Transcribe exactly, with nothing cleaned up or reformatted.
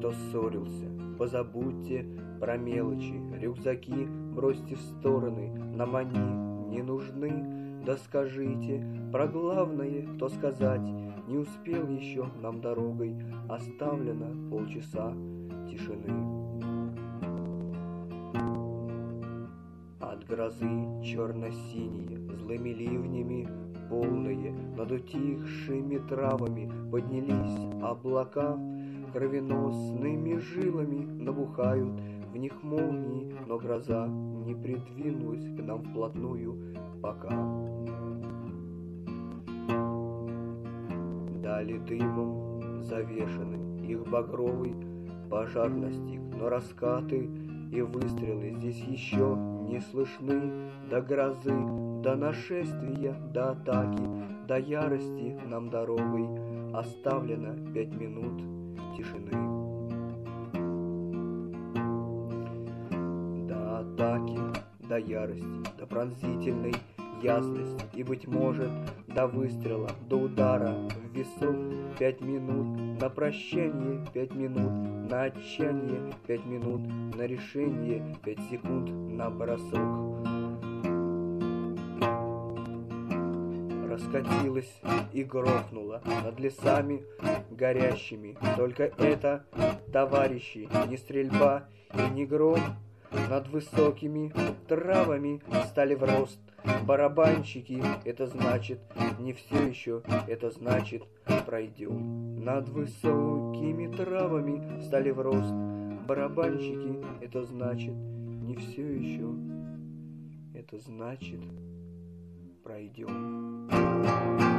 кто ссорился, позабудьте про мелочи, рюкзаки бросьте в стороны, нам они не нужны. Да скажите про главное, то сказать не успел еще нам дорогой, оставлено полчаса тишины. От грозы черно-синие, злыми ливнями полные, над утихшими травами поднялись облака, кровеносными жилами набухают в них молнии, но гроза не придвинулась к нам вплотную пока. Дали дымом завешаны, их багровый пожар настиг, но раскаты и выстрелы здесь еще не слышны. До грозы, до нашествия, до атаки, до ярости нам дорогой оставлено пять минут тишины. До атаки, до ярости, до пронзительной ясности и, быть может, до выстрела, до удара в висок пять минут, на прощание пять минут, на отчаяние пять минут, на решение пять секунд, на бросок. Раскатилась и грохнула над лесами горящими. Только это, товарищи, не стрельба и не гром. Над высокими травами стали в рост барабанщики. Это значит, не все еще, это значит, пройдем. Над высокими травами стали в рост барабанщики. Это значит, не все еще, это значит, пройдем.